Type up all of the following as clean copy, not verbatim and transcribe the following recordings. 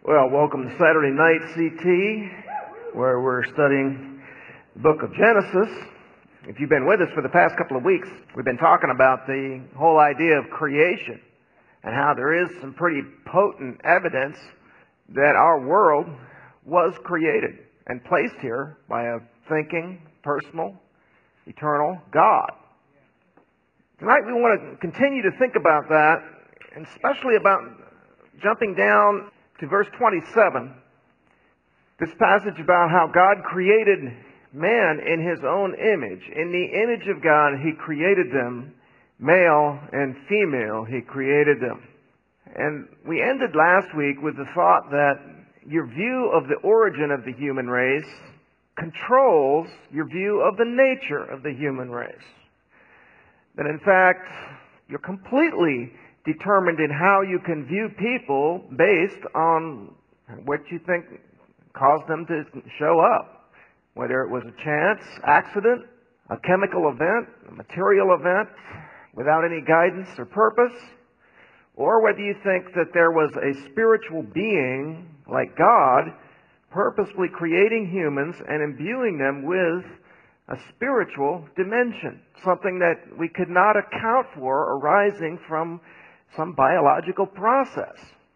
Well, welcome to Saturday Night CT, where we're studying the book of Genesis. If you've been with us for the past couple of weeks, we've been talking about the whole idea of creation and how there is some pretty potent evidence that our world was created and placed here by a thinking, personal, eternal God. Tonight we want to continue to think about that, and especially about jumping down to verse 27, this passage about how God created man in His own image. In the image of God, He created them, male and female, He created them. And we ended last week with the thought that your view of the origin of the human race controls your view of the nature of the human race. That in fact, you're completely determined in how you can view people based on what you think caused them to show up. Whether it was a chance, accident, a chemical event, a material event, without any guidance or purpose, or whether you think that there was a spiritual being like God purposely creating humans and imbuing them with a spiritual dimension, something that we could not account for arising from some biological process.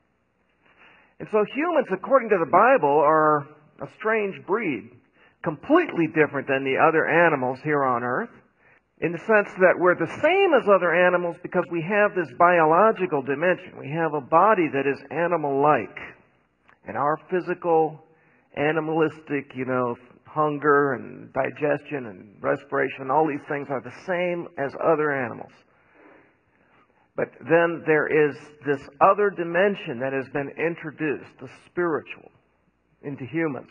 And so humans, according to the Bible, are a strange breed, completely different than the other animals here on earth, in the sense that we're the same as other animals because we have this biological dimension. We have a body that is animal-like. And our physical, animalistic, hunger and digestion and respiration, all these things are the same as other animals. But then there is this other dimension that has been introduced, the spiritual, into humans.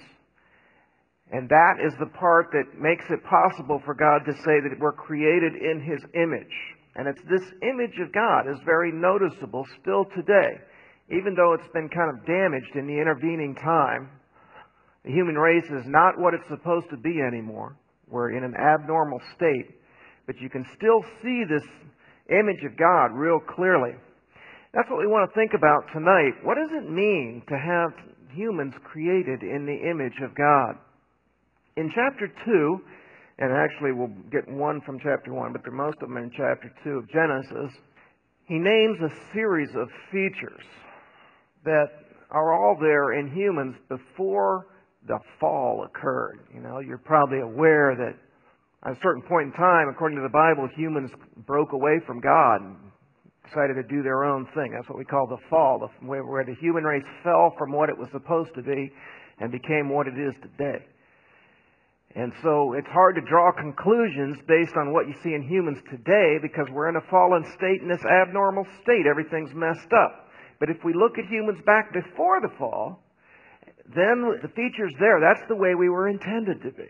And that is the part that makes it possible for God to say that we're created in His image. And it's this image of God is very noticeable still today. Even though it's been kind of damaged in the intervening time, the human race is not what it's supposed to be anymore. We're in an abnormal state. But you can still see this image of God real clearly. That's what we want to think about tonight. What does it mean to have humans created in the image of God? In chapter 2, and actually we'll get one from chapter 1, but most of them are in chapter 2 of Genesis, he names a series of features that are all there in humans before the fall occurred. You're probably aware that at a certain point in time, according to the Bible, humans broke away from God and decided to do their own thing. That's what we call the fall, where the human race fell from what it was supposed to be and became what it is today. And so it's hard to draw conclusions based on what you see in humans today because we're in a fallen state, in this abnormal state. Everything's messed up. But if we look at humans back before the fall, then the features there, that's the way we were intended to be.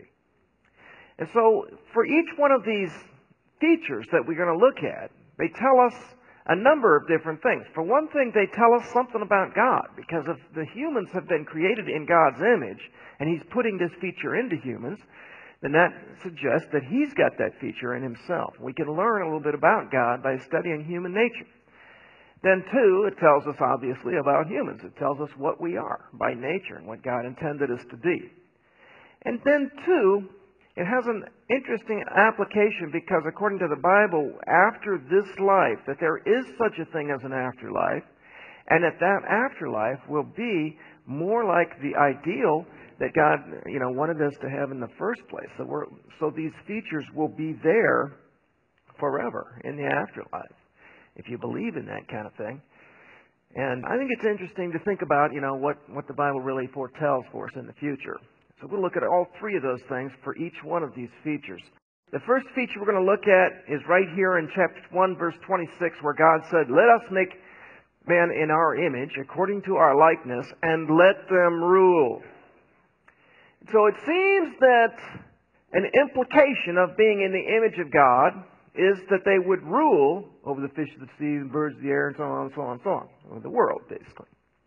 And so, for each one of these features that we're going to look at, they tell us a number of different things. For one thing, they tell us something about God, because if the humans have been created in God's image, and He's putting this feature into humans, then that suggests that He's got that feature in Himself. We can learn a little bit about God by studying human nature. Then, two, it tells us, obviously, about humans. It tells us what we are by nature and what God intended us to be. And then, two, it has an interesting application because according to the Bible, after this life, that there is such a thing as an afterlife, and that afterlife will be more like the ideal that God, wanted us to have in the first place. So these features will be there forever in the afterlife, if you believe in that kind of thing. And I think it's interesting to think about, what the Bible really foretells for us in the future. So we'll look at all three of those things for each one of these features. The first feature we're going to look at is right here in chapter 1, verse 26, where God said, "Let us make man in our image, according to our likeness, and let them rule." So it seems that an implication of being in the image of God is that they would rule over the fish of the sea, the birds of the air, and so on and so on and so on. Over the world, basically.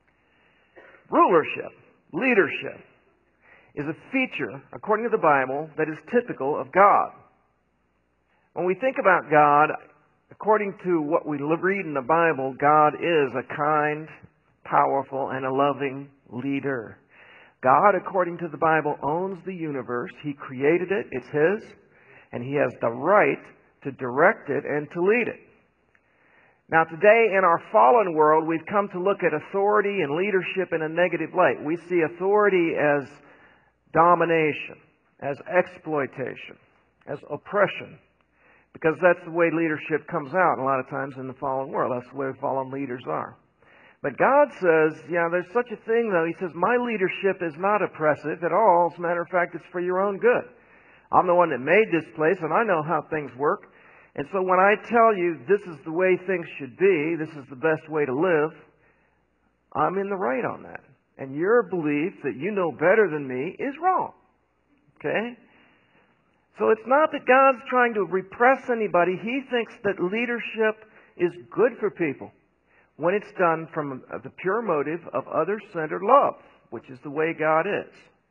Rulership, leadership, is a feature, according to the Bible, that is typical of God. When we think about God, according to what we read in the Bible, God is a kind, powerful, and a loving leader. God, according to the Bible, owns the universe. He created it. It's His. And He has the right to direct it and to lead it. Now today in our fallen world, we've come to look at authority and leadership in a negative light. We see authority as domination, as exploitation, as oppression. Because that's the way leadership comes out a lot of times in the fallen world. That's the way fallen leaders are. But God says, yeah, there's such a thing though. He says, my leadership is not oppressive at all. As a matter of fact, it's for your own good. I'm the one that made this place and I know how things work. And so when I tell you this is the way things should be, this is the best way to live, I'm in the right on that. And your belief that you know better than me is wrong. Okay? So it's not that God's trying to repress anybody. He thinks that leadership is good for people when it's done from the pure motive of other-centered love, which is the way God is.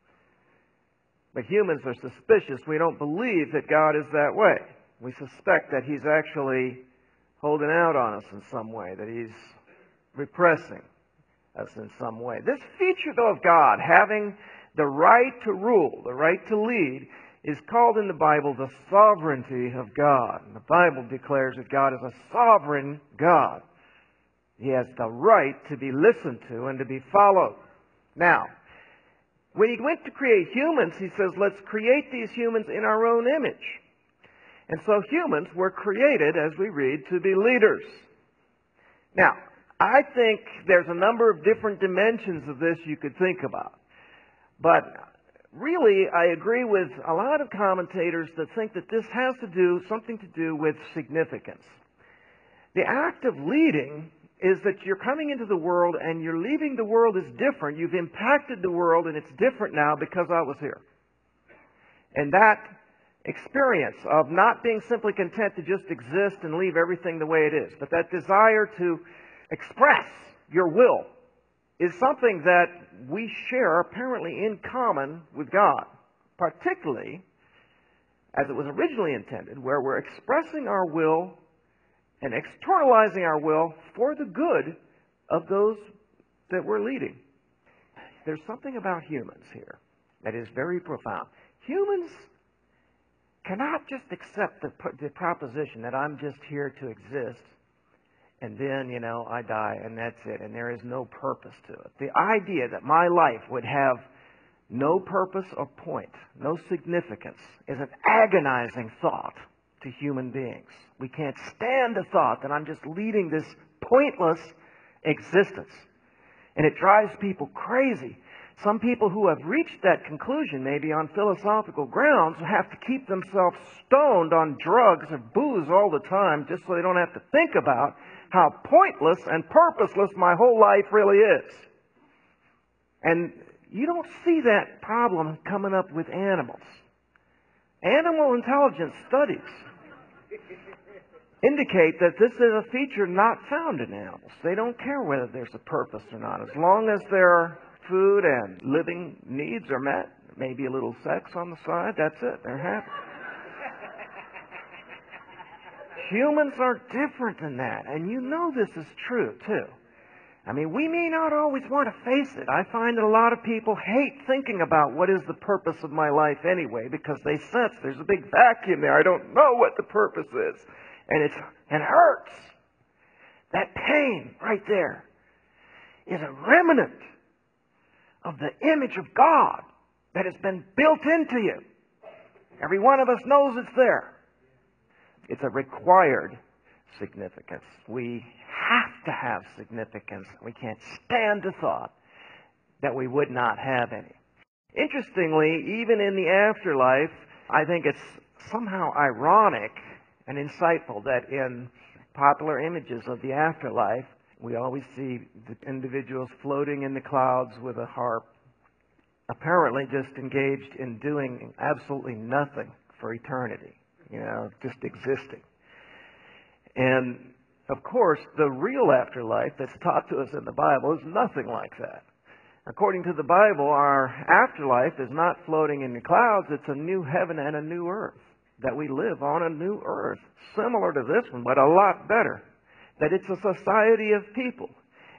But humans are suspicious. We don't believe that God is that way. We suspect that He's actually holding out on us in some way, that He's repressing us in some way. This feature, though, of God, having the right to rule, the right to lead, is called in the Bible the sovereignty of God. And the Bible declares that God is a sovereign God. He has the right to be listened to and to be followed. Now, when He went to create humans, He says, let's create these humans in our own image. And so humans were created, as we read, to be leaders. Now, I think there's a number of different dimensions of this you could think about. But really, I agree with a lot of commentators that think that this has something to do with significance. The act of leading is that you're coming into the world and you're leaving the world as different. You've impacted the world and it's different now because I was here. And that experience of not being simply content to just exist and leave everything the way it is, but that desire to express your will is something that we share apparently in common with God, particularly as it was originally intended, where we're expressing our will and externalizing our will for the good of those that we're leading. There's something about humans here that is very profound. Humans cannot just accept the proposition that I'm just here to exist and then, I die and that's it and there is no purpose to it. The idea that my life would have no purpose or point, no significance, is an agonizing thought to human beings. We can't stand the thought that I'm just leading this pointless existence. And it drives people crazy. Some people who have reached that conclusion, maybe on philosophical grounds, have to keep themselves stoned on drugs or booze all the time just so they don't have to think about how pointless and purposeless my whole life really is. And you don't see that problem coming up with animals. Animal intelligence studies indicate that this is a feature not found in animals. They don't care whether there's a purpose or not. As long as their food and living needs are met, maybe a little sex on the side, that's it. They're happy. Humans are different than that, and you know this is true, too. I mean, we may not always want to face it. I find that a lot of people hate thinking about what is the purpose of my life anyway, because they sense there's a big vacuum there. I don't know what the purpose is. And it hurts. That pain right there is a remnant of the image of God that has been built into you. Every one of us knows it's there. It's a required significance. We have to have significance. We can't stand the thought that we would not have any. Interestingly, even in the afterlife, I think it's somehow ironic and insightful that in popular images of the afterlife, we always see the individuals floating in the clouds with a harp, apparently just engaged in doing absolutely nothing for eternity, just existing. And of course, the real afterlife that's taught to us in the Bible is nothing like that. According to the Bible, our afterlife is not floating in the clouds. It's a new heaven and a new earth. That we live on a new earth, similar to this one, but a lot better. That it's a society of people.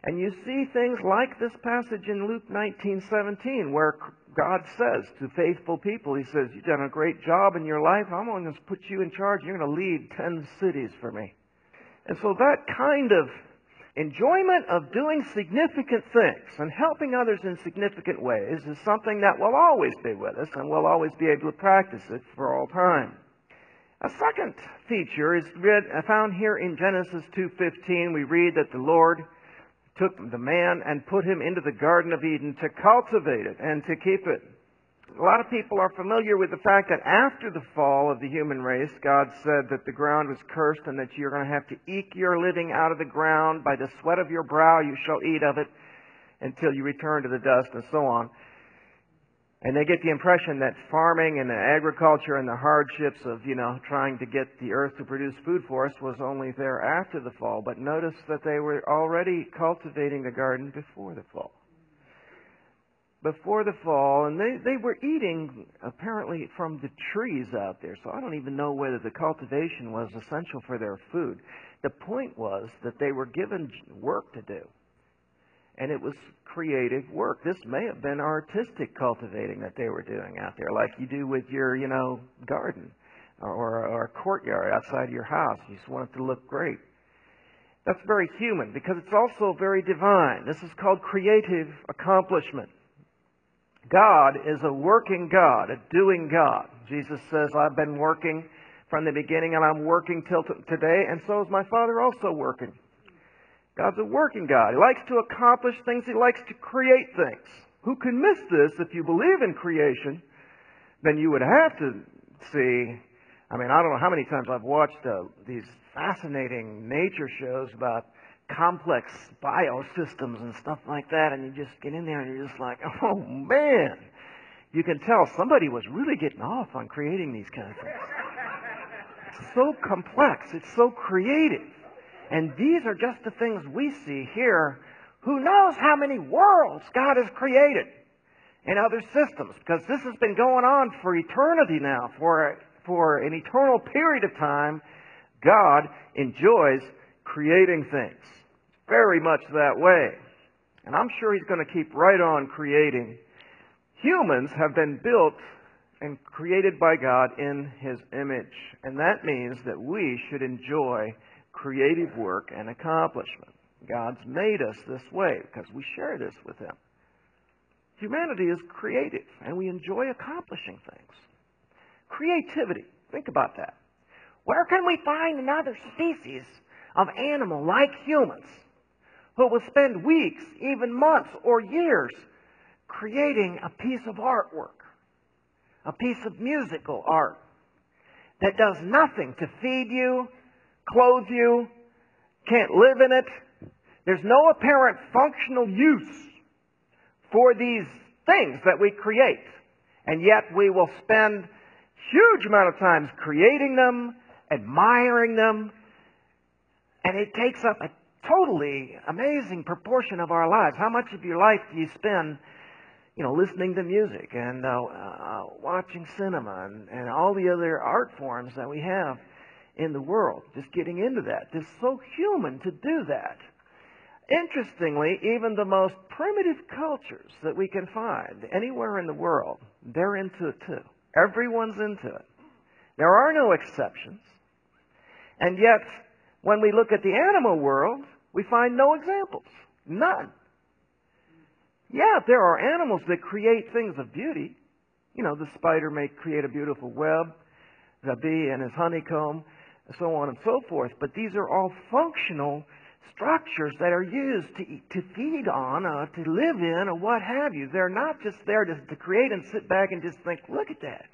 And you see things like this passage in Luke 19:17, where God says to faithful people, He says, you've done a great job in your life. I'm going to put you in charge. You're going to lead 10 cities for me. And so that kind of enjoyment of doing significant things and helping others in significant ways is something that will always be with us, and we'll always be able to practice it for all time. A second feature is found here in Genesis 2:15. We read that the Lord took the man and put him into the Garden of Eden to cultivate it and to keep it. A lot of people are familiar with the fact that after the fall of the human race, God said that the ground was cursed and that you're going to have to eke your living out of the ground. By the sweat of your brow you shall eat of it until you return to the dust, and so on. And they get the impression that farming and agriculture and the hardships of, trying to get the earth to produce food for us was only there after the fall. But notice that they were already cultivating the garden before the fall. Before the fall, and they were eating apparently from the trees out there. So I don't even know whether the cultivation was essential for their food. The point was that they were given work to do. And it was creative work. This may have been artistic cultivating that they were doing out there, like you do with your, garden or a courtyard outside your house. You just want it to look great. That's very human because it's also very divine. This is called creative accomplishment. God is a working God, a doing God. Jesus says, I've been working from the beginning and I'm working till today, and so is my Father also working. God's a working God. He likes to accomplish things. He likes to create things. Who can miss this? If you believe in creation, then you would have to see, I don't know how many times I've watched these fascinating nature shows about complex biosystems and stuff like that, and you just get in there and you're just like, oh man, you can tell somebody was really getting off on creating these kind of things. It's so complex. It's so creative. And these are just the things we see here. Who knows how many worlds God has created in other systems? Because this has been going on for eternity now. For an eternal period of time, God enjoys creating things. Very much that way. And I'm sure He's going to keep right on creating. Humans have been built and created by God in His image. And that means that we should enjoy creative work and accomplishment. God's made us this way because we share this with Him. Humanity is creative and we enjoy accomplishing things. Creativity. Think about that. Where can we find another species of animal like humans who will spend weeks, even months or years creating a piece of artwork, a piece of musical art that does nothing to feed you, clothe you, can't live in it. There's no apparent functional use for these things that we create. And yet we will spend huge amount of time creating them, admiring them, and it takes up a totally amazing proportion of our lives. How much of your life do you spend, listening to music and watching cinema and all the other art forms that we have in the world, just getting into that? It's so human to do that. Interestingly, even the most primitive cultures that we can find anywhere in the world, they're into it too. Everyone's into it. There are no exceptions. And yet, when we look at the animal world, we find no examples. None. Yeah, there are animals that create things of beauty. The spider may create a beautiful web, the bee and his honeycomb, so on and so forth. But these are all functional structures that are used to feed on, to live in, or what have you. They're not just there to create and sit back and just think, look at that.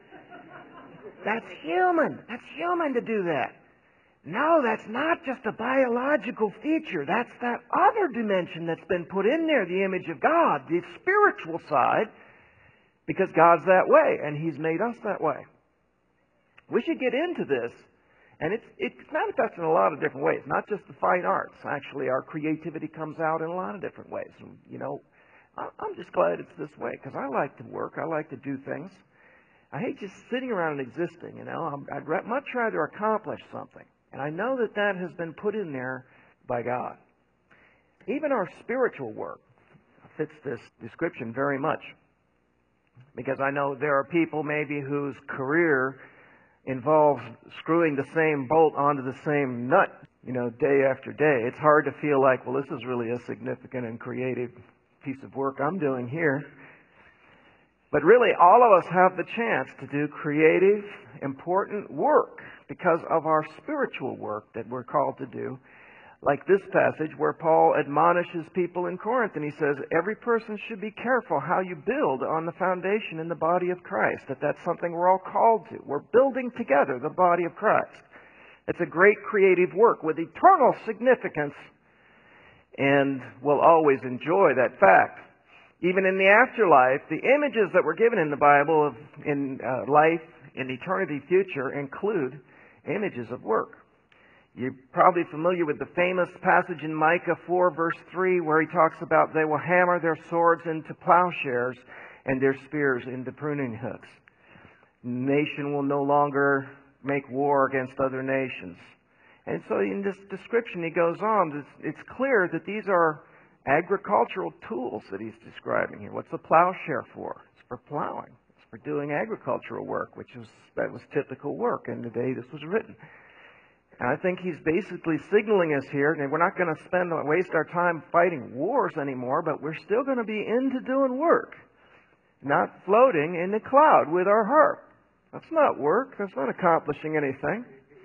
That's human. That's human to do that. No, that's not just a biological feature. That's that other dimension that's been put in there, the image of God, the spiritual side, because God's that way, and He's made us that way. We should get into this. And it's manifested in a lot of different ways, not just the fine arts. Actually, our creativity comes out in a lot of different ways. I'm just glad it's this way because I like to work. I like to do things. I hate just sitting around and existing, I'd much rather accomplish something. And I know that has been put in there by God. even our spiritual work fits this description very much. Because I know there are people maybe whose career involves screwing the same bolt onto the same nut, day after day. It's hard to feel like, well, this is really a significant and creative piece of work I'm doing here. But really, all of us have the chance to do creative, important work because of our spiritual work that we're called to do. Like this passage where Paul admonishes people in Corinth, and he says, every person should be careful how you build on the foundation in the body of Christ. That's something we're all called to. We're building together the body of Christ. It's a great creative work with eternal significance, and we'll always enjoy that fact. Even in the afterlife, the images that were given in the Bible in life, in eternity future, include images of work. You're probably familiar with the famous passage in Micah 4, verse 3, where he talks about they will hammer their swords into plowshares and their spears into pruning hooks. Nation will no longer make war against other nations. And so in this description he goes on, it's clear that these are agricultural tools that he's describing here. What's a plowshare for? It's for plowing. It's for doing agricultural work, that was typical work in the day this was written. And I think he's basically signaling us here, and we're not going to waste our time fighting wars anymore, but we're still going to be into doing work, not floating in the cloud with our harp. That's not work. That's not accomplishing anything.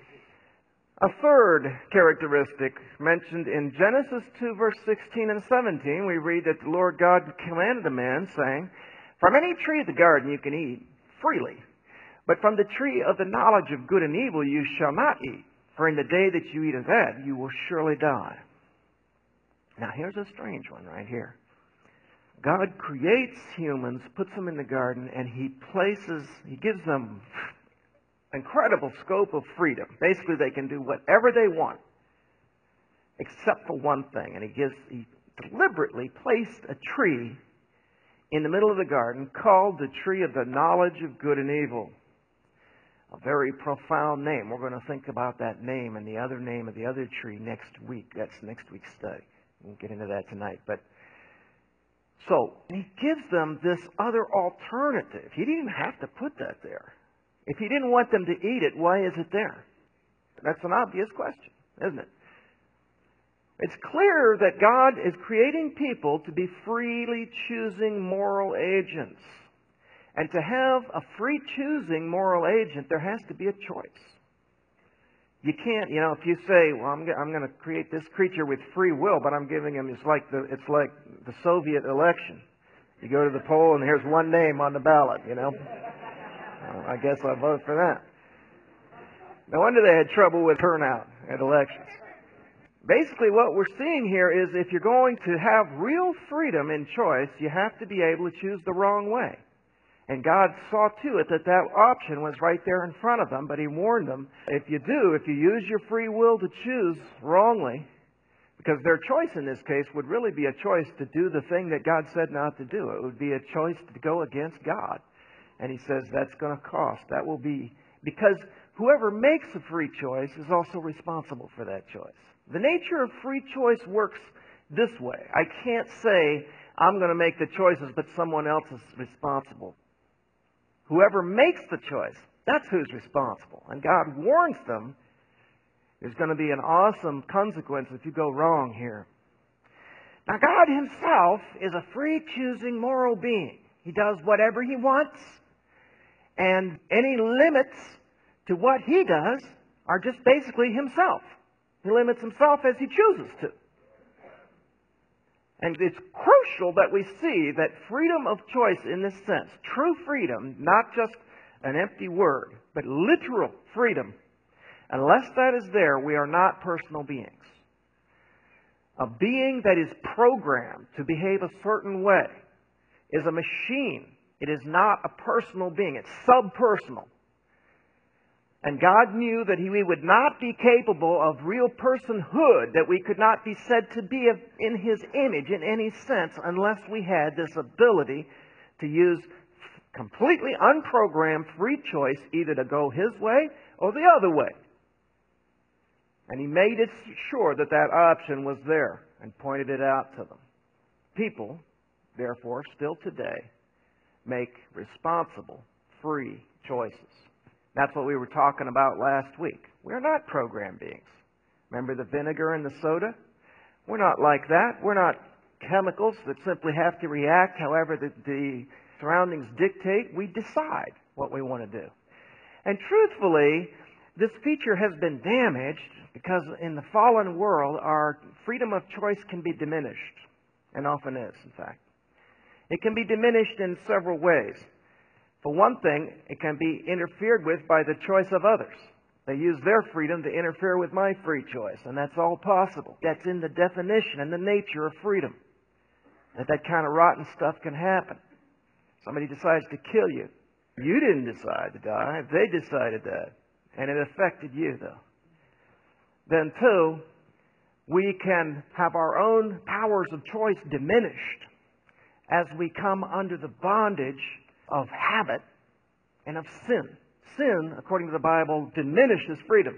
A third characteristic mentioned in Genesis 2, verse 16 and 17, we read that the Lord God commanded a man, saying, from any tree of the garden you can eat freely, but from the tree of the knowledge of good and evil you shall not eat. For in the day that you eat of that, you will surely die. Now here's a strange one right here. God creates humans, puts them in the garden, and He gives them incredible scope of freedom. Basically, they can do whatever they want, except for one thing. And He deliberately placed a tree in the middle of the garden called the tree of the knowledge of good and evil. A very profound name. We're going to think about that name and the other name of the other tree next week. That's next week's study. We'll get into that tonight. So, He gives them this other alternative. He didn't even have to put that there. If He didn't want them to eat it, why is it there? That's an obvious question, isn't it? It's clear that God is creating people to be freely choosing moral agents. And to have a free-choosing moral agent, there has to be a choice. You can't, if you say, well, I'm going to create this creature with free will, but I'm giving him, it's like the Soviet election. You go to the poll and here's one name on the ballot, I guess I'll vote for that. No wonder they had trouble with turnout at elections. Basically, what we're seeing here is if you're going to have real freedom in choice, you have to be able to choose the wrong way. And God saw to it that that option was right there in front of them, but He warned them, if you use your free will to choose wrongly, because their choice in this case would really be a choice to do the thing that God said not to do. It would be a choice to go against God. And He says that's going to cost. That will be, because whoever makes a free choice is also responsible for that choice. The nature of free choice works this way. I can't say, I'm going to make the choices, but someone else is responsible. Whoever makes the choice, that's who's responsible. And God warns them there's going to be an awesome consequence if you go wrong here. Now, God Himself is a free-choosing moral being. He does whatever He wants, and any limits to what He does are just basically Himself. He limits Himself as He chooses to. And it's crucial that we see that freedom of choice in this sense, true freedom, not just an empty word, but literal freedom. Unless that is there, we are not personal beings. A being that is programmed to behave a certain way is a machine. It is not a personal being. It's subpersonal. And God knew that we would not be capable of real personhood, that we could not be said to be in His image in any sense unless we had this ability to use completely unprogrammed free choice either to go His way or the other way. And He made it sure that that option was there. and pointed it out to them. People, therefore, still today, make responsible, free choices. That's what we were talking about last week. We're not program beings. Remember the vinegar and the soda? We're not like that. We're not chemicals that simply have to react however the surroundings dictate. We decide what we want to do. And truthfully, this feature has been damaged because in the fallen world, our freedom of choice can be diminished, and often is, in fact. It can be diminished in several ways. For one thing, it can be interfered with by the choice of others. They use their freedom to interfere with my free choice, and that's all possible. That's in the definition and the nature of freedom. That kind of rotten stuff can happen. Somebody decides to kill you. You didn't decide to die. They decided that. And it affected you, though. Then, two, we can have our own powers of choice diminished as we come under the bondage of habit and of sin. Sin, according to the Bible, diminishes freedom.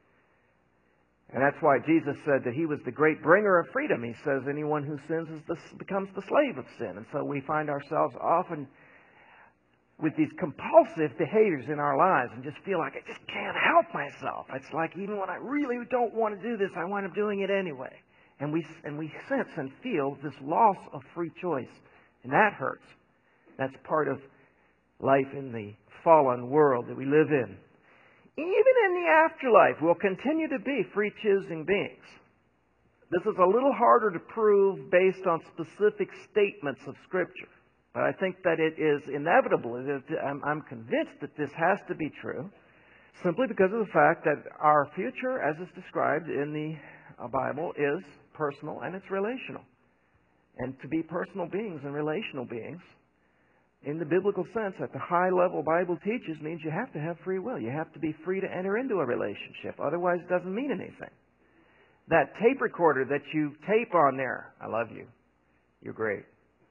And that's why Jesus said that He was the great bringer of freedom. He says anyone who sins becomes the slave of sin. And so we find ourselves often with these compulsive behaviors in our lives and just feel like I just can't help myself. It's like even when I really don't want to do this, I wind up doing it anyway. And we sense and feel this loss of free choice. And that hurts. That's part of life in the fallen world that we live in. Even in the afterlife, we'll continue to be free-choosing beings. This is a little harder to prove based on specific statements of Scripture. But I think that it is inevitable. I'm convinced that this has to be true, simply because of the fact that our future, as is described in the Bible, is personal and it's relational. And to be personal beings and relational beings, in the biblical sense, at the high level Bible teaches, means you have to have free will. You have to be free to enter into a relationship. Otherwise, it doesn't mean anything. That tape recorder that you tape on there, I love you. You're great.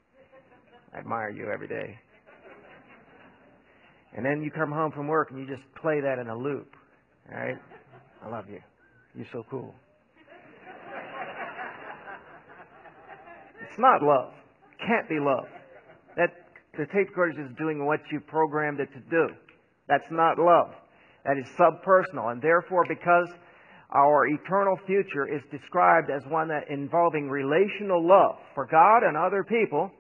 I admire you every day. And then you come home from work and you just play that in a loop. All right? I love you. You're so cool. It's not love. It can't be love. The tape recorder is just doing what you programmed it to do. That's not love. That is subpersonal. And therefore, because our eternal future is described as one that involving relational love for God and other people,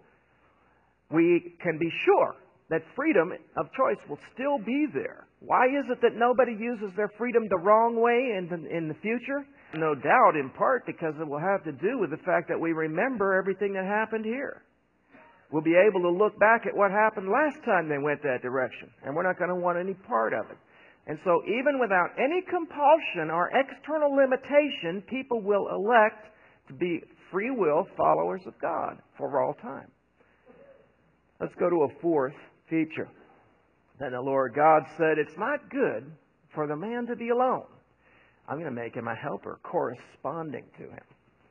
we can be sure that freedom of choice will still be there. Why is it that nobody uses their freedom the wrong way in the future? No doubt, in part, because it will have to do with the fact that we remember everything that happened here. We'll be able to look back at what happened last time they went that direction, and we're not going to want any part of it. And so even without any compulsion or external limitation, people will elect to be free will followers of God for all time. Let's go to a fourth feature. Then the Lord God said, "It's not good for the man to be alone. I'm going to make him a helper corresponding to him."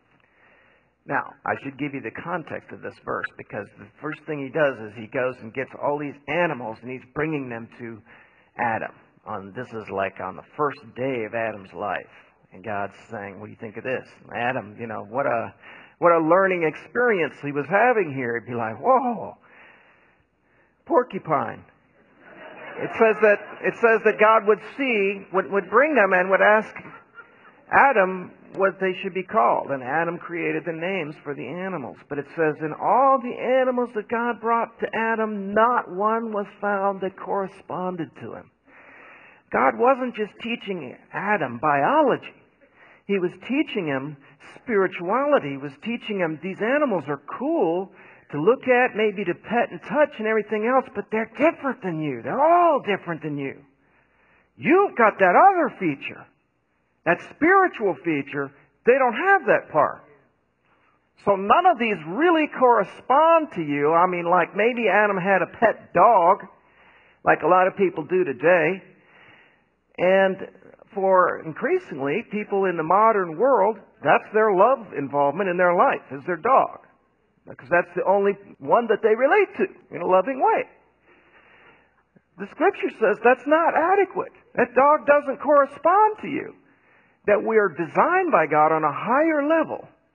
Now, I should give you the context of this verse, because the first thing he does is he goes and gets all these animals and he's bringing them to Adam. This is like on the first day of Adam's life. And God's saying, "What do you think of this?" Adam, what a learning experience he was having here. He'd be like, "Whoa, porcupine." It says that God would bring them and would ask Adam what they should be called. And Adam created the names for the animals. But it says, in all the animals that God brought to Adam, not one was found that corresponded to him. God wasn't just teaching Adam biology. He was teaching him spirituality. He was teaching him these animals are cool to look at, maybe to pet and touch and everything else, but they're different than you. They're all different than you. You've got that other feature. That spiritual feature, they don't have that part. So none of these really correspond to you. I mean, like maybe Adam had a pet dog, like a lot of people do today. And for increasingly, people in the modern world, that's their love involvement in their life, is their dog. Because that's the only one that they relate to in a loving way. The Scripture says that's not adequate. That dog doesn't correspond to you. That we are designed by God on a higher level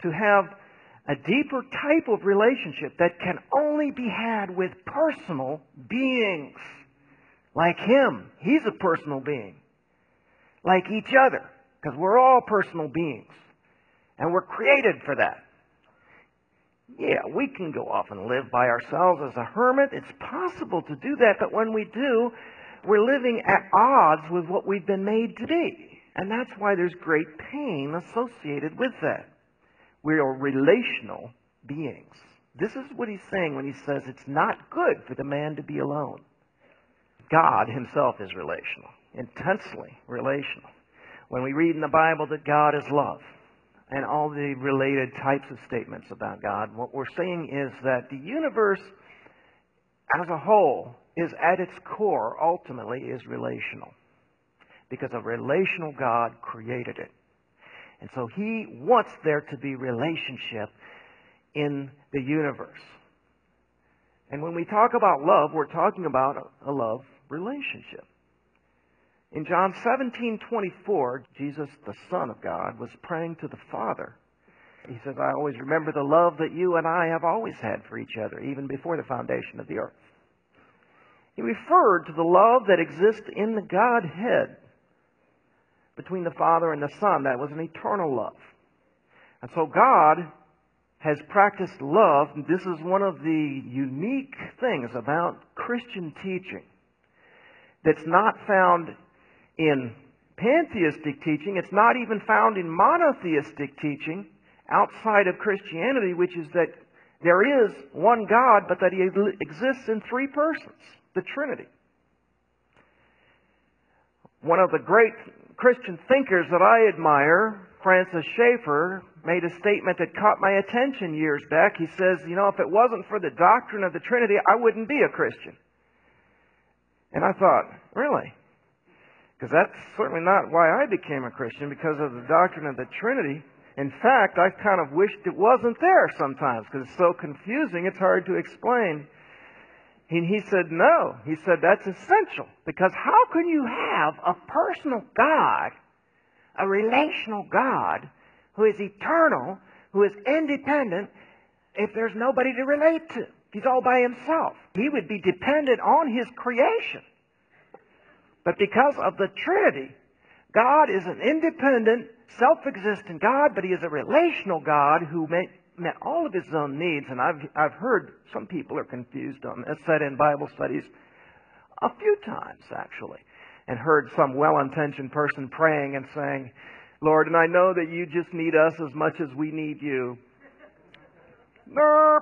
to have a deeper type of relationship that can only be had with personal beings. Like Him. He's a personal being. Like each other. Because we're all personal beings. And we're created for that. Yeah, we can go off and live by ourselves as a hermit. It's possible to do that, but when we do, we're living at odds with what we've been made to be. And that's why there's great pain associated with that. We are relational beings. This is what he's saying when he says it's not good for the man to be alone. God Himself is relational, intensely relational. When we read in the Bible that God is love, and all the related types of statements about God, what we're saying is that the universe as a whole is at its core, ultimately, is relational. Because a relational God created it. And so He wants there to be relationship in the universe. And when we talk about love, we're talking about a love relationship. In John 17:24, Jesus, the Son of God, was praying to the Father. He says, I always remember the love that you and I have always had for each other, even before the foundation of the earth. He referred to the love that exists in the Godhead between the Father and the Son. That was an eternal love. And so God has practiced love. This is one of the unique things about Christian teaching that's not found in pantheistic teaching. It's not even found in monotheistic teaching outside of Christianity, which is that there is one God, but that He exists in three persons, the Trinity. One of the great Christian thinkers that I admire, Francis Schaeffer, made a statement that caught my attention years back. He says, if it wasn't for the doctrine of the Trinity, I wouldn't be a Christian. And I thought, really? Because that's certainly not why I became a Christian, because of the doctrine of the Trinity. In fact, I kind of wished it wasn't there sometimes, because it's so confusing, it's hard to explain. He said, no. He said, that's essential. Because how can you have a personal God, a relational God, who is eternal, who is independent, if there's nobody to relate to? He's all by Himself. He would be dependent on His creation. But because of the Trinity, God is an independent, self-existent God, but He is a relational God who met all of His own needs. And I've heard some people are confused on this, said in Bible studies a few times, actually, and heard some well-intentioned person praying and saying, Lord, and I know that You just need us as much as we need You. Nope.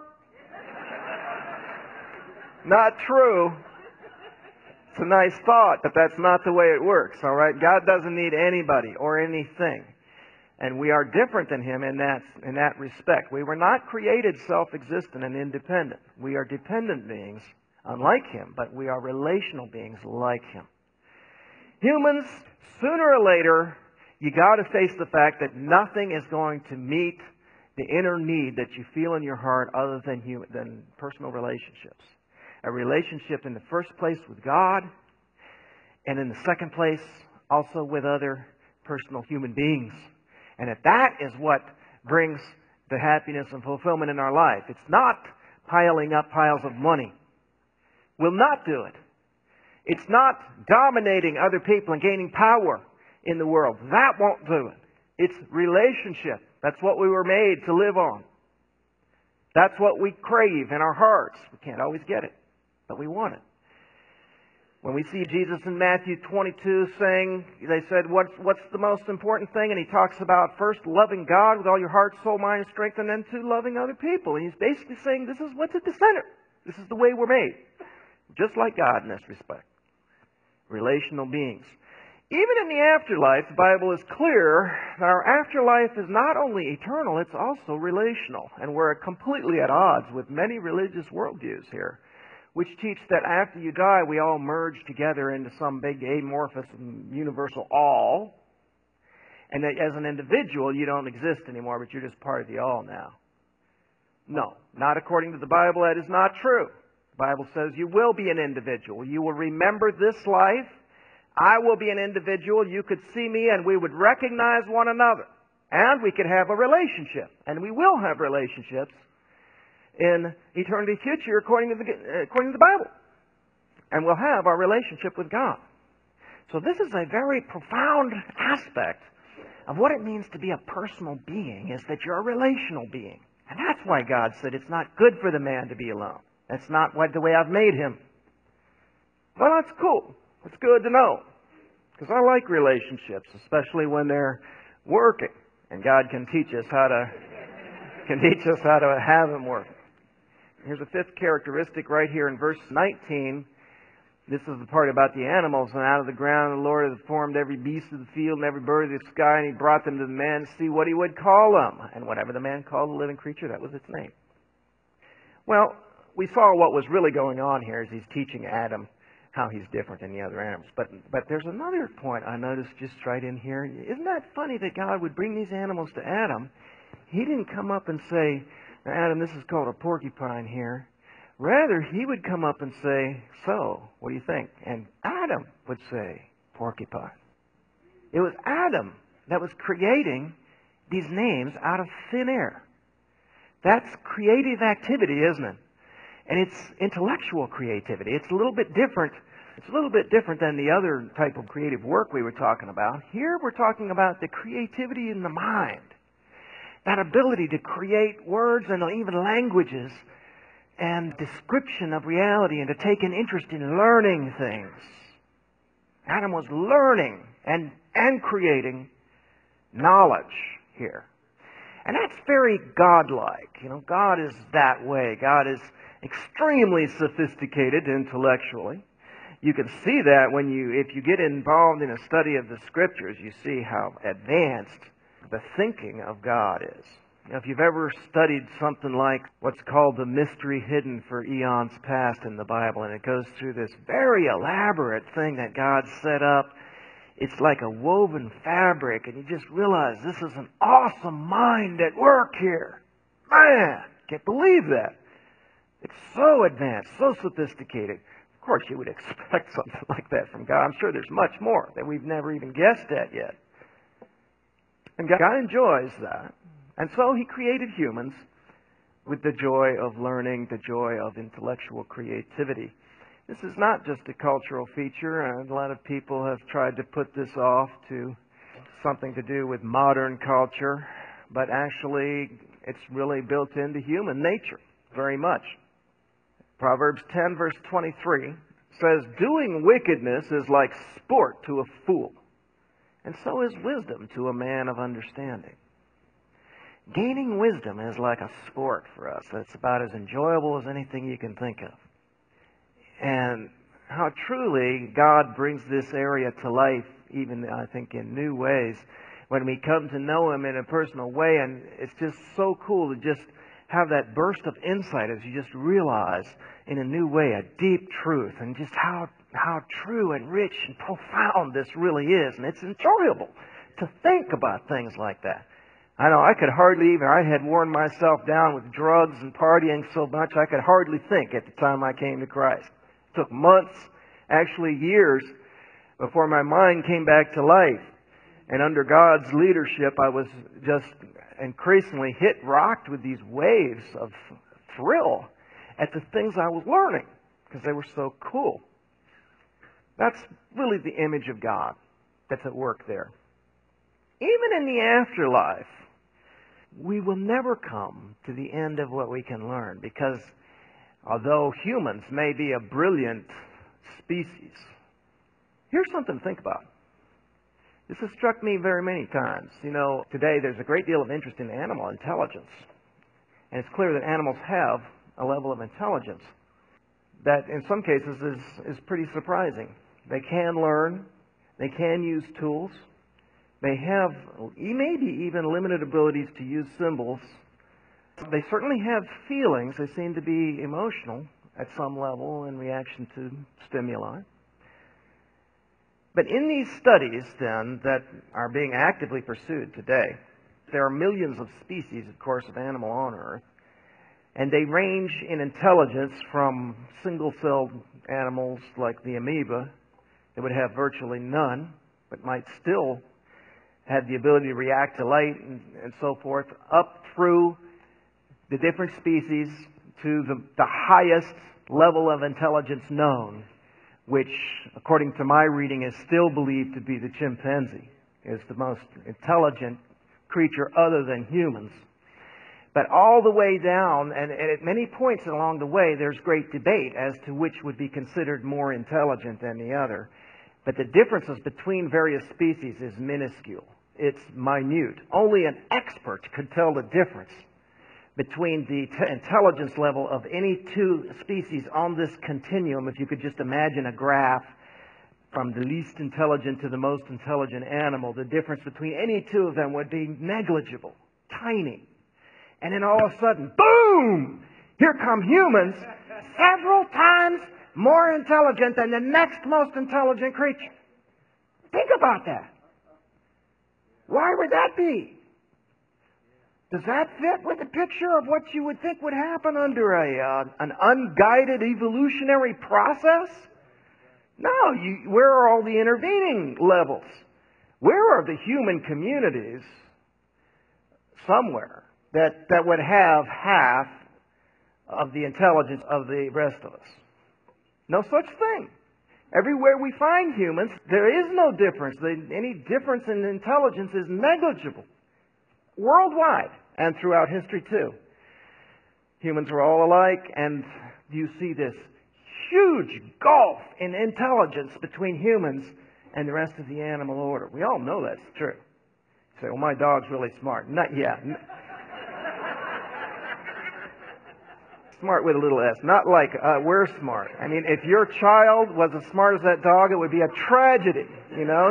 Not true. It's a nice thought, but that's not the way it works, all right? God doesn't need anybody or anything. And we are different than Him in that respect. We were not created self-existent and independent. We are dependent beings, unlike Him, but we are relational beings like Him. Humans, sooner or later, you got to face the fact that nothing is going to meet the inner need that you feel in your heart other than personal relationships. A relationship in the first place with God, and in the second place also with other personal human beings. And if that is what brings the happiness and fulfillment in our life, it's not piling up piles of money. Will not do it. It's not dominating other people and gaining power in the world. That won't do it. It's relationship. That's what we were made to live on. That's what we crave in our hearts. We can't always get it, but we want it. When we see Jesus in Matthew 22 saying, they said, what's the most important thing? And He talks about first loving God with all your heart, soul, mind, and strength, and then two, loving other people. And He's basically saying this is what's at the center. This is the way we're made. Just like God in this respect. Relational beings. Even in the afterlife, the Bible is clear that our afterlife is not only eternal, it's also relational. And we're completely at odds with many religious worldviews here, which teach that after you die, we all merge together into some big amorphous universal all. And that as an individual, you don't exist anymore, but you're just part of the all now. No, not according to the Bible. That is not true. The Bible says you will be an individual. You will remember this life. I will be an individual. You could see me and we would recognize one another. And we could have a relationship. And we will have relationships in eternity future according to the Bible. And we'll have our relationship with God. So this is a very profound aspect of what it means to be a personal being, is that you're a relational being. And that's why God said it's not good for the man to be alone. That's not the way I've made him. Well, that's cool. It's good to know. Because I like relationships, especially when they're working. And God can teach us how to have them work. Here's a fifth characteristic right here in verse 19. This is the part about the animals. And out of the ground the Lord hath formed every beast of the field and every bird of the sky, and He brought them to the man to see what He would call them. And whatever the man called the living creature, that was its name. Well, we saw what was really going on here as He's teaching Adam how he's different than the other animals. But there's another point I noticed just right in here. Isn't that funny that God would bring these animals to Adam? He didn't come up and say, Adam, this is called a porcupine here. Rather, He would come up and say, so, what do you think? And Adam would say, porcupine. It was Adam that was creating these names out of thin air. That's creative activity, isn't it? And it's intellectual creativity. It's a little bit different. It's a little bit different than the other type of creative work we were talking about. Here we're talking about the creativity in the mind. That ability to create words and even languages and description of reality, and to take an interest in learning things. Adam was learning and creating knowledge here. And that's very godlike. You know, God is that way. God is extremely sophisticated intellectually. You can see that if you get involved in a study of the Scriptures, you see how advanced the thinking of God is. Now, if you've ever studied something like what's called the mystery hidden for eons past in the Bible, and it goes through this very elaborate thing that God set up, it's like a woven fabric, and you just realize this is an awesome mind at work here. Man, can't believe that. It's so advanced, so sophisticated. Of course, you would expect something like that from God. I'm sure there's much more that we've never even guessed at yet. And God enjoys that. And so He created humans with the joy of learning, the joy of intellectual creativity. This is not just a cultural feature, and a lot of people have tried to put this off to something to do with modern culture, but actually it's really built into human nature very much. Proverbs 10 verse 23 says, doing wickedness is like sport to a fool, and so is wisdom to a man of understanding. Gaining wisdom is like a sport for us. It's about as enjoyable as anything you can think of. And how truly God brings this area to life, even I think in new ways, when we come to know Him in a personal way. And it's just so cool to just have that burst of insight as you just realize in a new way a deep truth, and just how true and rich and profound this really is. And it's enjoyable to think about things like that. I know I had worn myself down with drugs and partying so much I could hardly think at the time I came to Christ. It took months, actually years, before my mind came back to life. And under God's leadership, I was just increasingly rocked with these waves of thrill at the things I was learning, because they were so cool. That's really the image of God that's at work there. Even in the afterlife, we will never come to the end of what we can learn, because although humans may be a brilliant species, here's something to think about. This has struck me very many times. You know, today there's a great deal of interest in animal intelligence. And it's clear that animals have a level of intelligence that in some cases is pretty surprising. They can learn. They can use tools. They have maybe even limited abilities to use symbols. They certainly have feelings. They seem to be emotional at some level in reaction to stimuli. But in these studies, then, that are being actively pursued today, there are millions of species, of course, of animal on Earth, and they range in intelligence from single-celled animals like the amoeba that would have virtually none, but might still had the ability to react to light and so forth, up through the different species to the highest level of intelligence known, which, according to my reading, is still believed to be the chimpanzee, is the most intelligent creature other than humans. But all the way down, and at many points along the way, there's great debate as to which would be considered more intelligent than the other. But the differences between various species is minuscule. It's minute. Only an expert could tell the difference between the intelligence level of any two species on this continuum. If you could just imagine a graph from the least intelligent to the most intelligent animal, the difference between any two of them would be negligible, tiny. And then all of a sudden, boom! Here come humans, several times more intelligent than the next most intelligent creature. Think about that. Why would that be? Does that fit with the picture of what you would think would happen under an unguided evolutionary process? No. Where are all the intervening levels? Where are the human communities somewhere that would have half of the intelligence of the rest of us? No such thing. Everywhere we find humans, there is no difference. Any difference in intelligence is negligible. Worldwide and throughout history too. Humans are all alike, and you see this huge gulf in intelligence between humans and the rest of the animal order. We all know that's true. You say, well, my dog's really smart. Smart with a little s. Not like we're smart. I mean, if your child was as smart as that dog, it would be a tragedy. You know,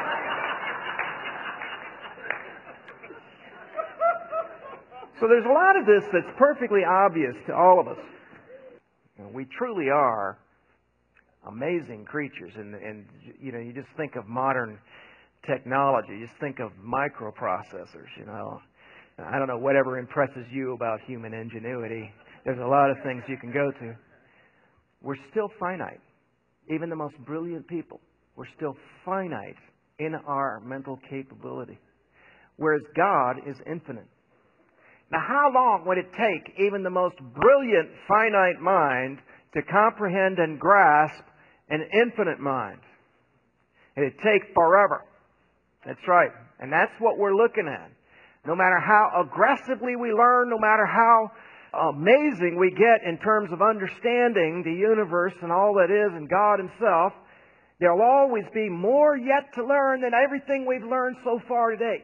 So there's a lot of this that's perfectly obvious to all of us. We truly are amazing creatures. And you know, you just think of modern technology. You just think of microprocessors, you know. I don't know whatever impresses you about human ingenuity. There's a lot of things you can go to. We're still finite. Even the most brilliant people, we're still finite in our mental capability. Whereas God is infinite. Now, how long would it take even the most brilliant finite mind to comprehend and grasp an infinite mind? It'd take forever. That's right. And that's what we're looking at. No matter how aggressively we learn, no matter how amazing we get in terms of understanding the universe and all that is and God Himself, there'll always be more yet to learn than everything we've learned so far to date.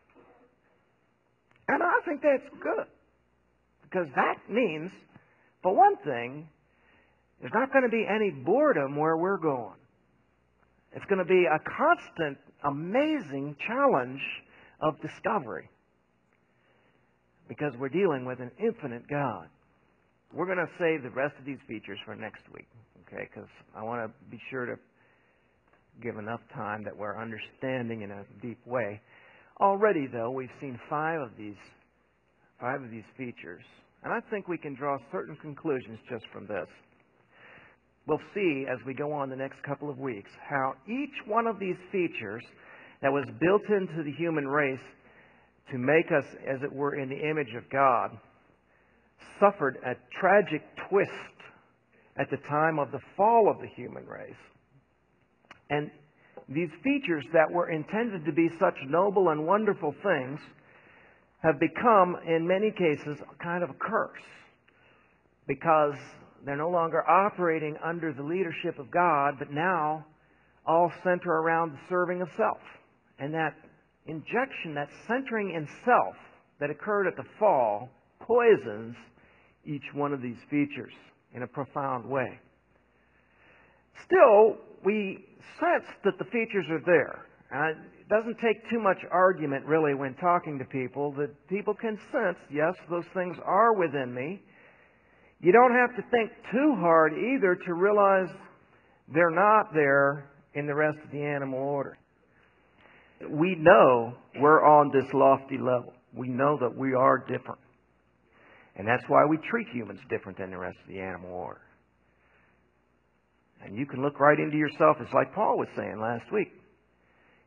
And I think that's good. Because that means, for one thing, there's not going to be any boredom where we're going. It's going to be a constant, amazing challenge of discovery. Because we're dealing with an infinite God. We're going to save the rest of these features for next week. Okay? Because I want to be sure to give enough time that we're understanding in a deep way. Already, though, we've seen five of these features. And I think we can draw certain conclusions just from this. We'll see as we go on the next couple of weeks how each one of these features that was built into the human race to make us, as it were, in the image of God, suffered a tragic twist at the time of the fall of the human race. And these features that were intended to be such noble and wonderful things have become, in many cases, kind of a curse. Because they're no longer operating under the leadership of God, but now all center around the serving of self. And that injection, that centering in self that occurred at the fall, poisons each one of these features in a profound way. Still, we sense that the features are there. It doesn't take too much argument, really, when talking to people, that people can sense, yes, those things are within me. You don't have to think too hard either to realize they're not there in the rest of the animal order. We know we're on this lofty level. We know that we are different. And that's why we treat humans different than the rest of the animal order. And you can look right into yourself. It's like Paul was saying last week.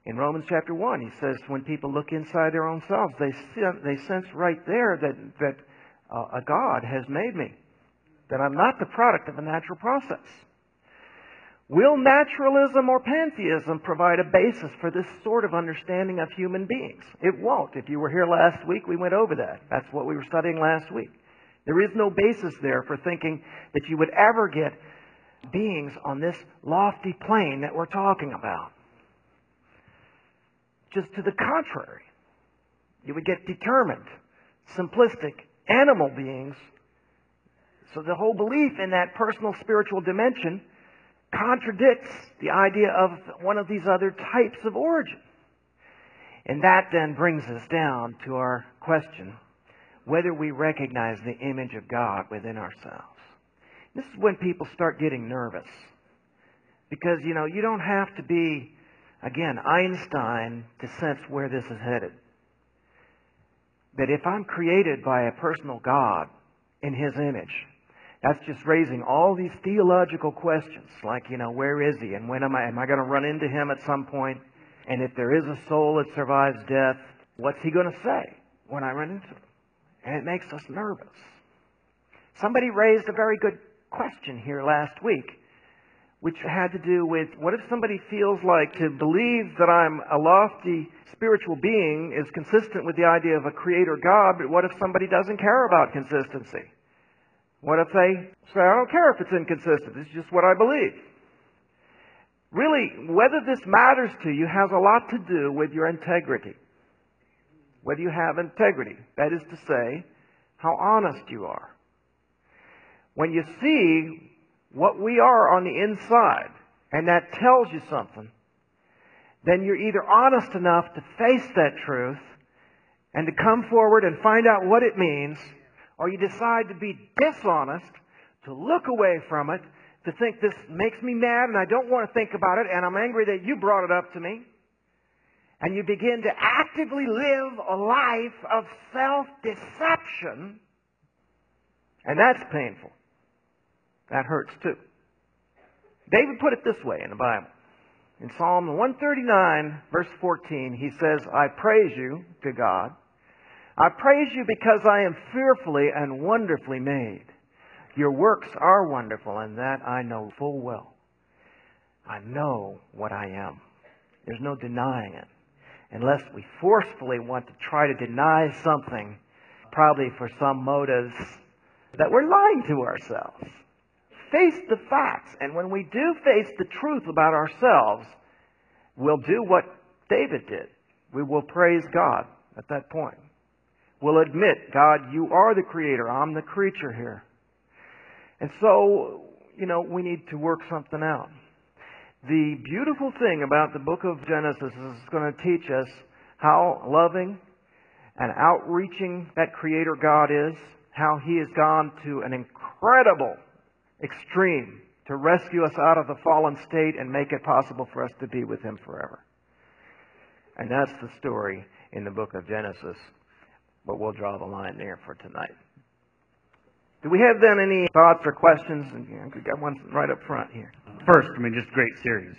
In Romans chapter 1, he says when people look inside their own selves, they sense right there that a God has made me, that I'm not the product of a natural process. Will naturalism or pantheism provide a basis for this sort of understanding of human beings? It won't. If you were here last week, we went over that. That's what we were studying last week. There is no basis there for thinking that you would ever get beings on this lofty plane that we're talking about. Just to the contrary. You would get determined, simplistic, animal beings. So the whole belief in that personal spiritual dimension contradicts the idea of one of these other types of origin. And that then brings us down to our question, whether we recognize the image of God within ourselves. This is when people start getting nervous. Because, you don't have to be, again, Einstein to sense where this is headed. That if I'm created by a personal God in His image, that's just raising all these theological questions, like, where is He? And when am I going to run into Him at some point? And if there is a soul that survives death, what's He going to say when I run into Him? And it makes us nervous. Somebody raised a very good question here last week, which had to do with, what if somebody feels like to believe that I'm a lofty spiritual being is consistent with the idea of a creator God, but what if somebody doesn't care about consistency? What if they say, I don't care if it's inconsistent, it's just what I believe? Really, whether this matters to you has a lot to do with your integrity. Whether you have integrity, that is to say, how honest you are. When you see what we are on the inside, and that tells you something, then you're either honest enough to face that truth and to come forward and find out what it means, or you decide to be dishonest, to look away from it, to think this makes me mad and I don't want to think about it and I'm angry that you brought it up to me. And you begin to actively live a life of self-deception. And that's painful. That hurts too. David put it this way in the Bible. In Psalm 139, verse 14, he says, I praise you to God. I praise you because I am fearfully and wonderfully made. Your works are wonderful, and that I know full well. I know what I am. There's no denying it. Unless we forcefully want to try to deny something, probably for some motives that we're lying to ourselves. Face the facts. And when we do face the truth about ourselves, we'll do what David did. We will praise God at that point. We'll admit, God, you are the creator. I'm the creature here. And so, we need to work something out. The beautiful thing about the book of Genesis is it's going to teach us how loving and outreaching that creator God is, how He has gone to an incredible extreme to rescue us out of the fallen state and make it possible for us to be with Him forever. And that's the story in the book of Genesis. But we'll draw the line there for tonight. Do we have then any thoughts or questions? We've got one right up front here. First, just great series,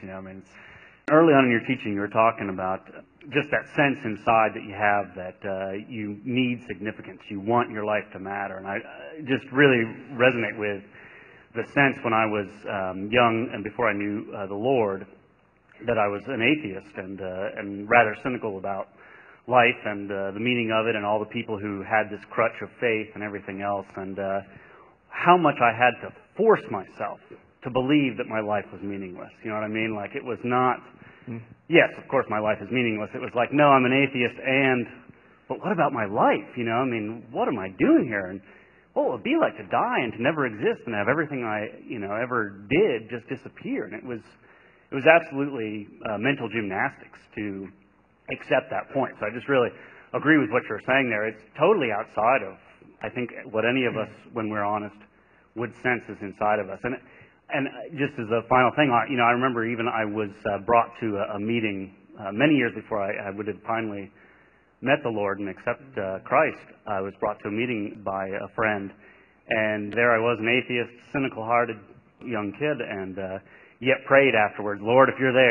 early on in your teaching you were talking about just that sense inside that you have that you need significance. You want your life to matter. And I just really resonate with the sense when I was young and before I knew the Lord that I was an atheist and rather cynical about life and the meaning of it and all the people who had this crutch of faith and everything else, and how much I had to force myself to believe that my life was meaningless. You know what I mean? Like, it was not, yes, of course my life is meaningless. It was like, no, I'm an atheist, but what about my life? What am I doing here? And what would it be like to die and to never exist and have everything I, ever did just disappear? And it was absolutely mental gymnastics to accept that point. So I just really agree with what you're saying there. It's totally outside of, I think, what any of us, when we're honest, would sense is inside of us. And just as a final thing, I remember even I was brought to a meeting many years before I would have finally met the Lord and accept Christ. I was brought to a meeting by a friend, and there I was, an atheist, cynical-hearted young kid, and yet prayed afterwards, Lord, if you're there,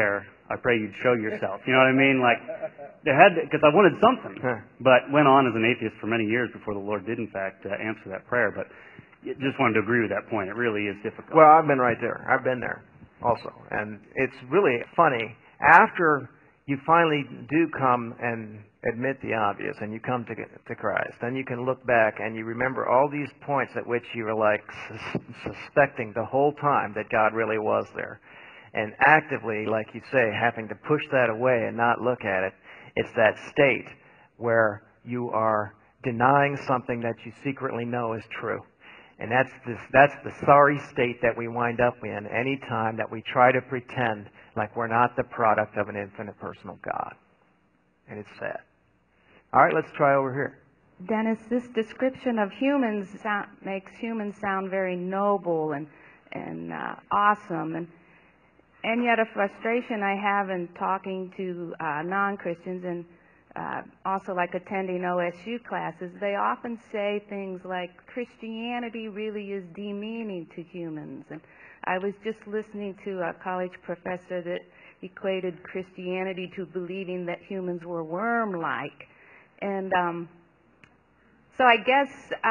I pray you'd show yourself. You know what I mean? Like, there had to, because I wanted something, but went on as an atheist for many years before the Lord did, in fact, answer that prayer. But just wanted to agree with that point. It really is difficult. Well, I've been right there. I've been there also. And it's really funny. After you finally do come and admit the obvious and you come to Christ, then you can look back and you remember all these points at which you were like suspecting the whole time that God really was there. And actively, like you say, having to push that away and not look at it. It's that state where you are denying something that you secretly know is true. And that's the sorry state that we wind up in any time that we try to pretend like we're not the product of an infinite personal God. And it's sad. All right, let's try over here. Dennis, this description of humans makes humans sound very noble and awesome. And yet a frustration I have in talking to non-Christians and also like attending OSU classes, they often say things like Christianity really is demeaning to humans. And I was just listening to a college professor that equated Christianity to believing that humans were worm-like. And so I guess,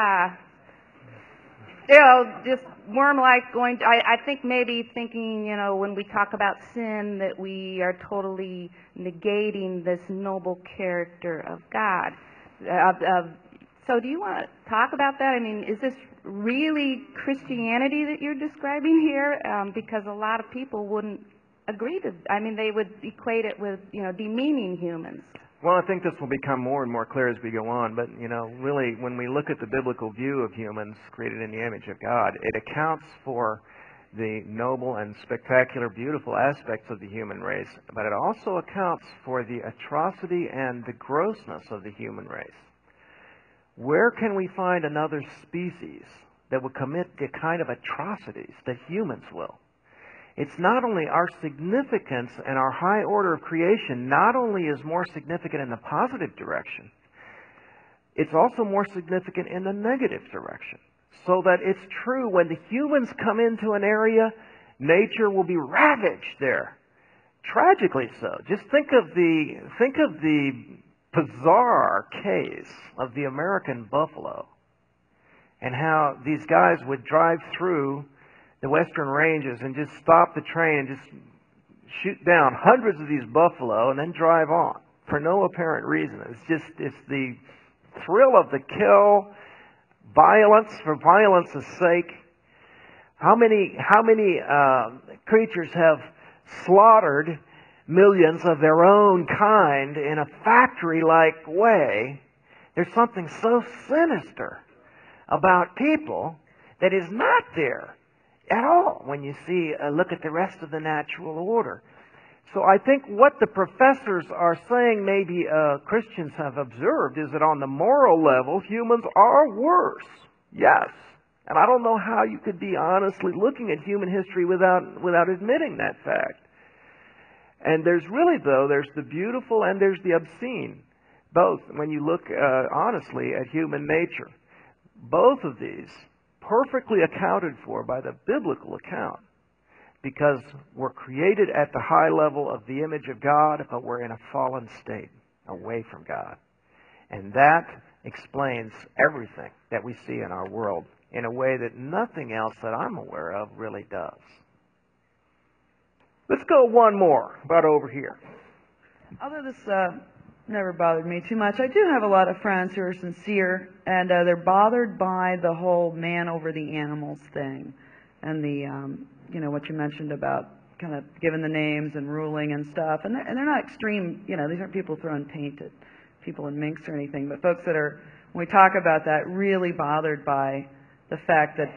just worm-like I think maybe thinking, when we talk about sin, that we are totally negating this noble character of God. So do you want to talk about that? I mean, is this really Christianity that you're describing here? Because a lot of people wouldn't agree they would equate it with, demeaning humans. Well, I think this will become more and more clear as we go on, but, really, when we look at the biblical view of humans created in the image of God, it accounts for the noble and spectacular, beautiful aspects of the human race, but it also accounts for the atrocity and the grossness of the human race. Where can we find another species that would commit the kind of atrocities that humans will? It's not only our significance and our high order of creation not only is more significant in the positive direction, it's also more significant in the negative direction. So that it's true when the humans come into an area, nature will be ravaged there. Tragically so. Just think of the bizarre case of the American buffalo and how these guys would drive through the western ranges and just stop the train and just shoot down hundreds of these buffalo and then drive on for no apparent reason. It's the thrill of the kill, violence for violence' sake. How many creatures have slaughtered millions of their own kind in a factory-like way? There's something so sinister about people that is not there at all when you look at the rest of the natural order. So I think what the professors are saying, maybe Christians have observed, is that on the moral level, humans are worse. Yes. And I don't know how you could be honestly looking at human history without admitting that fact. And there's the beautiful and there's the obscene, both, when you look honestly at human nature. Both of these perfectly accounted for by the biblical account, because we're created at the high level of the image of God, but we're in a fallen state, away from God. And that explains everything that we see in our world in a way that nothing else that I'm aware of really does. Let's go one more, about over here. Although this never bothered me too much, I do have a lot of friends who are sincere, and they're bothered by the whole man over the animals thing, and the what you mentioned about kind of giving the names and ruling and stuff, and they're not extreme. These aren't people throwing paint at people in minks or anything, but folks that are, when we talk about that, really bothered by the fact that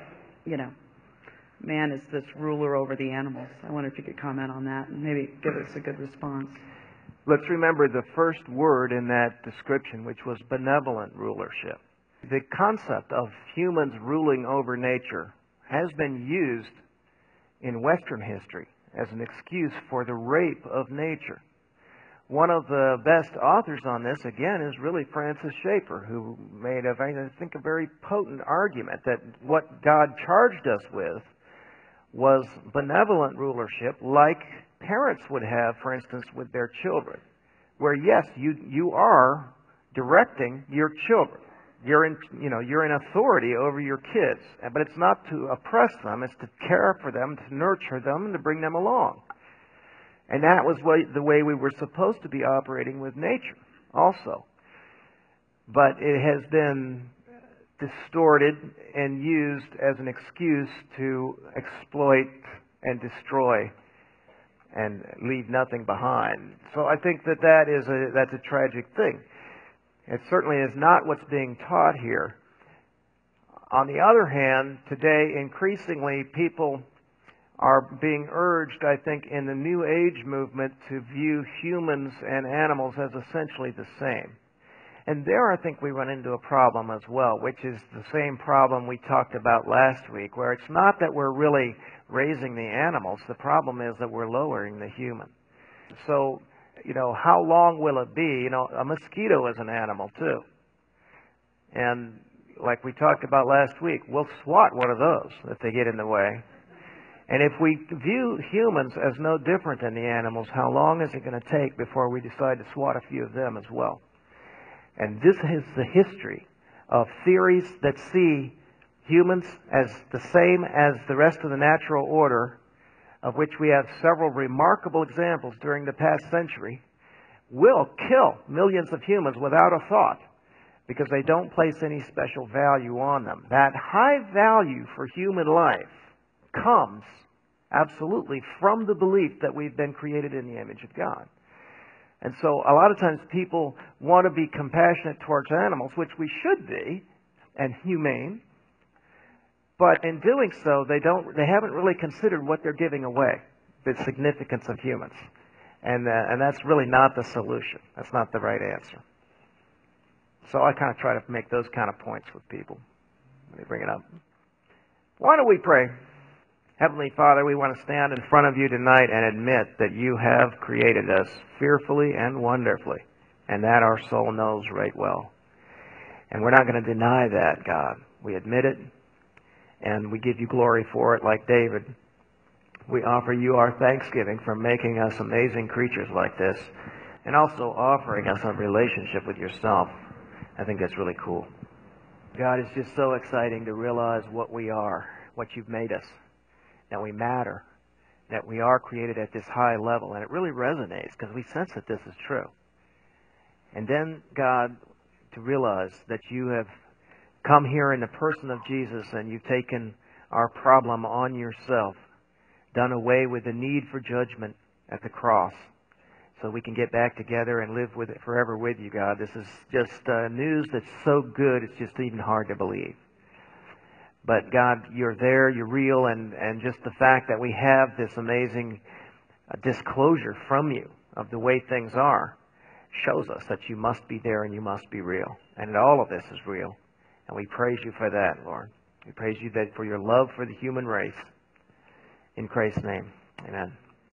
man is this ruler over the animals. I wonder if you could comment on that and maybe give us a good response. Let's remember the first word in that description, which was benevolent rulership. The concept of humans ruling over nature has been used in Western history as an excuse for the rape of nature. One of the best authors on this, again, is really Francis Schaeffer, who made, I think, a very potent argument that what God charged us with was benevolent rulership, like parents would have, for instance, with their children, where yes, you are directing your children. You're in authority over your kids, but it's not to oppress them, it's to care for them, to nurture them, and to bring them along. And that was the way we were supposed to be operating with nature also. But it has been distorted and used as an excuse to exploit and destroy and leave nothing behind. So I think that's a tragic thing. It certainly is not what's being taught here. On the other hand, today increasingly people are being urged, I think, in the New Age movement to view humans and animals as essentially the same. And there I think we run into a problem as well, which is the same problem we talked about last week, where it's not that we're really raising the animals, the problem is that we're lowering the human. So, how long will it be? A mosquito is an animal too. And like we talked about last week, we'll swat one of those if they get in the way. And if we view humans as no different than the animals, how long is it going to take before we decide to swat a few of them as well? And this is the history of theories that see humans as the same as the rest of the natural order, of which we have several remarkable examples during the past century, will kill millions of humans without a thought because they don't place any special value on them. That high value for human life comes absolutely from the belief that we've been created in the image of God. And so a lot of times people want to be compassionate towards animals, which we should be, and humane, but in doing so, they haven't really considered what they're giving away, the significance of humans. And that's really not the solution. That's not the right answer. So I kind of try to make those kind of points with people when they bring it up. Why don't we pray? Heavenly Father, we want to stand in front of you tonight and admit that you have created us fearfully and wonderfully, and that our soul knows right well. And we're not going to deny that, God. We admit it, and we give you glory for it like David. We offer you our thanksgiving for making us amazing creatures like this, and also offering us a relationship with yourself. I think that's really cool. God, it's just so exciting to realize what we are, what you've made us, that we matter, that we are created at this high level. And it really resonates because we sense that this is true. And then, God, to realize that you have come here in the person of Jesus and you've taken our problem on yourself, done away with the need for judgment at the cross, so we can get back together and live with it forever with you, God. This is just news that's so good, it's just even hard to believe. But God, you're there, you're real, and just the fact that we have this amazing disclosure from you of the way things are shows us that you must be there and you must be real. And all of this is real. And we praise you for that, Lord. We praise you that for your love for the human race. In Christ's name, amen.